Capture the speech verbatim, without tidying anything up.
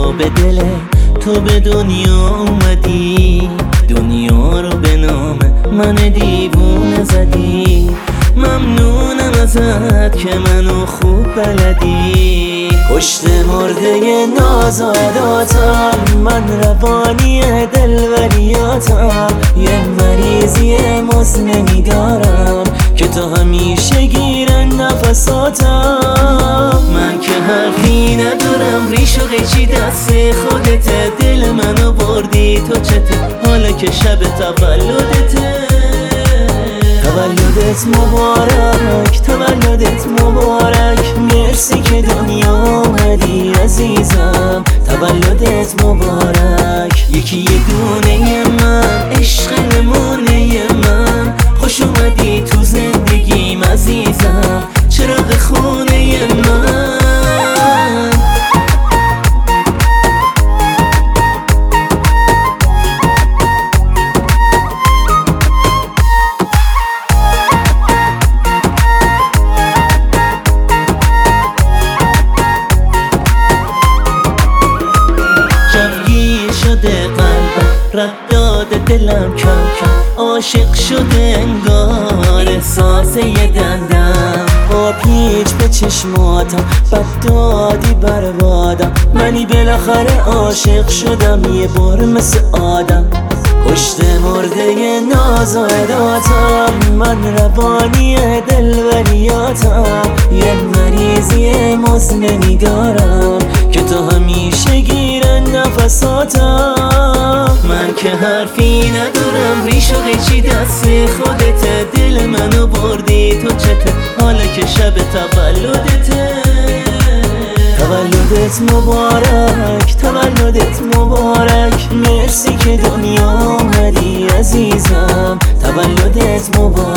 تو به دل تو به دنیا اومدی، دنیا رو به نام من دیوونه زدی. ممنونم ازت که منو خوب بلدی. پشت مرده ناز و عداتم من روانی دلبریاتم، یه مریضی مزمنی دارم که تو همیشه گیرن نفساتم. من که حرفی ندارم، ریش و قیچی دست خودت، دل منو بردی تو چته، حالا که شب تولدته. تولدت مبارک، تولدت مبارک، مرسی که دنیا آمدی عزیزم. تولدت مبارک، یکی یه دونه من، عشق نمونه من، خوش اومدی تو زندگیم عزیزم، چراغ خونه من. رد داده دلم کم کم، عاشق شده انگار احساس یه دندم. با پیچ به چشماتم بد دادی بربادم، منی بالاخره عاشق شدم یه بار مثل آدم. پشت مرده ناز و عداتم من روانی دلبریاتم، یه مریضی مزمنی دارم که تو همیشه گیرن نفساتم. من که حرفی ندارم، ریش و قیچی دست خودت، دل منو بردی تو چته، حالا که شب تولدته. تولدت مبارک، تولدت مبارک، مرسی که دنیا آمدی عزیزم. تولدت مبارک.